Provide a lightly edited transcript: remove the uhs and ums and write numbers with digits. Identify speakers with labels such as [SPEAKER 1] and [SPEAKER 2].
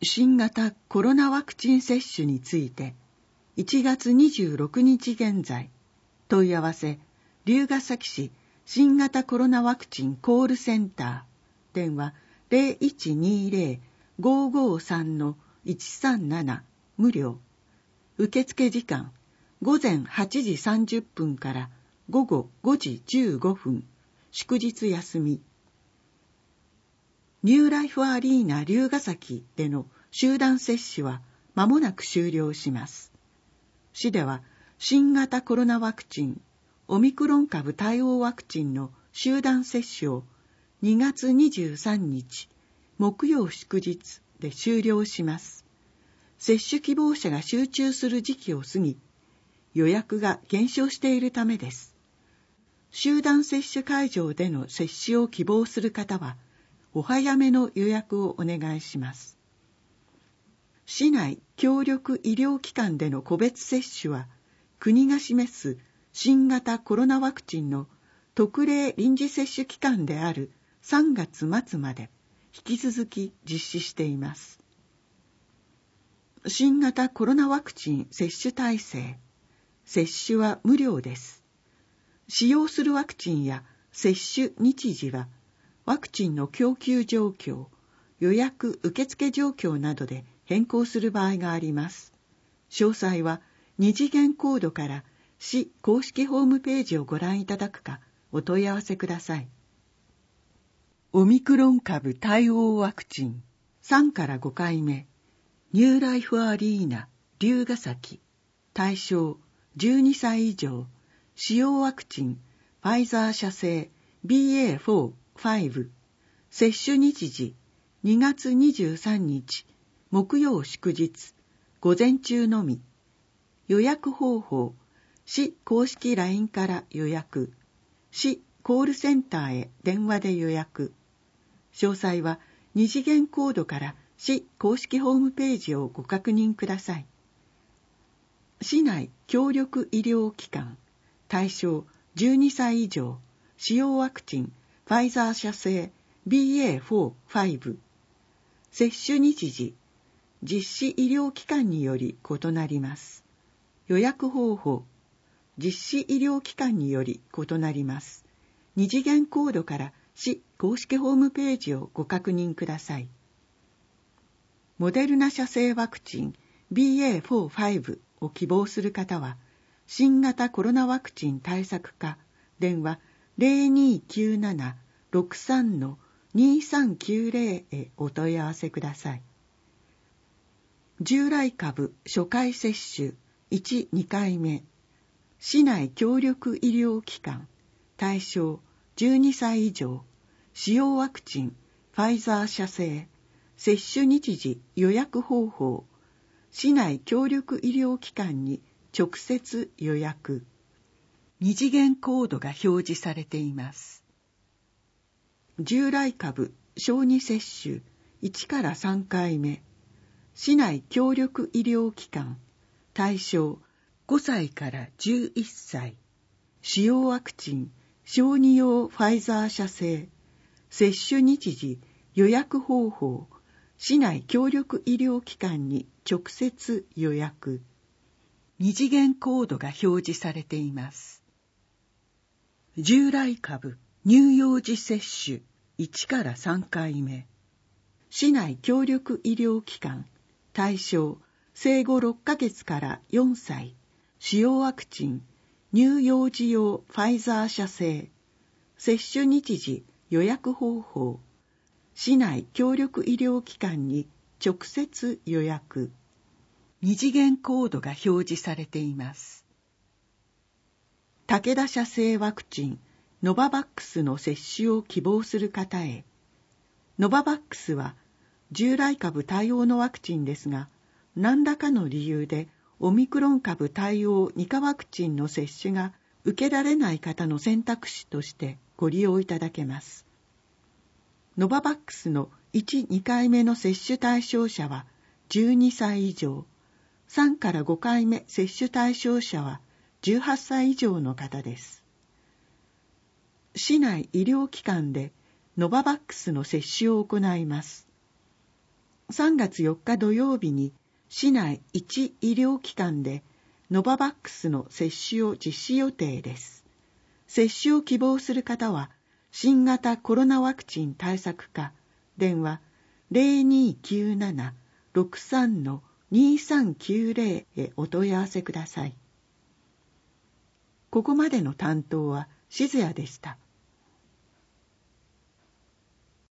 [SPEAKER 1] 新型コロナワクチン接種について1月26日現在問い合わせ龍ケ崎市新型コロナワクチンコールセンター電話 0120-553-137 無料受付時間午前8時30分から午後5時15分祝日休みニューライフアリーナ龍ケ崎での集団接種は間もなく終了します。市では新型コロナワクチン、オミクロン株対応ワクチンの集団接種を2月23日木曜祝日で終了します。接種希望者が集中する時期を過ぎ、予約が減少しているためです。集団接種会場での接種を希望する方は、お早めの予約をお願いします。市内協力医療機関での個別接種は、国が示す新型コロナワクチンの特例臨時接種期間である3月末まで引き続き実施しています。新型コロナワクチン接種体制、接種は無料です。使用するワクチンや接種日時は、ワクチンの供給状況、予約受付状況などで変更する場合があります。詳細は2次元コードから市公式ホームページをご覧いただくかお問い合わせください。オミクロン株対応ワクチン3から5回目ニューライフアリーナ龍ケ崎対象12歳以上使用ワクチンファイザー社製 BA.4/5 接種日時2月23日木曜祝日午前中のみ予約方法市公式 LINE から予約市コールセンターへ電話で予約詳細は2次元コードから市公式ホームページをご確認ください。市内協力医療機関対象12歳以上使用ワクチンファイザー社製 BA.4/5 接種日時実施医療機関により異なります。予約方法実施医療機関により異なります。2次元コードから市公式ホームページをご確認ください。モデルナ社製ワクチン BA.4/5 を希望する方は、新型コロナワクチン対策課電話 0297-63-2390 へお問い合わせください。従来株初回接種1、2回目市内協力医療機関対象12歳以上使用ワクチンファイザー社製接種日時予約方法市内協力医療機関に直接予約2次元コードが表示されています。従来株小児接種1から3回目市内協力医療機関対象5歳から11歳使用ワクチン小児用ファイザー社製接種日時予約方法市内協力医療機関に直接予約2次元コードが表示されています。従来株乳幼児接種1から3回目市内協力医療機関対象生後6ヶ月から4歳使用ワクチン乳幼児用ファイザー社製接種日時予約方法市内協力医療機関に直接予約2次元コードが表示されています。武田社製ワクチンノババックスの接種を希望する方へノババックスは従来株対応のワクチンですが何らかの理由でオミクロン株対応2価ワクチンの接種が受けられない方の選択肢としてご利用いただけます。ノババックスの1、2回目の接種対象者は12歳以上、3から5回目接種対象者は18歳以上の方です。市内医療機関でノババックスの接種を行います。 3月4日土曜日に市内1医療機関でノババックスの接種を実施予定です。接種を希望する方は、新型コロナワクチン対策課、電話 0297-63-2390 へお問い合わせください。ここまでの担当は静谷でした。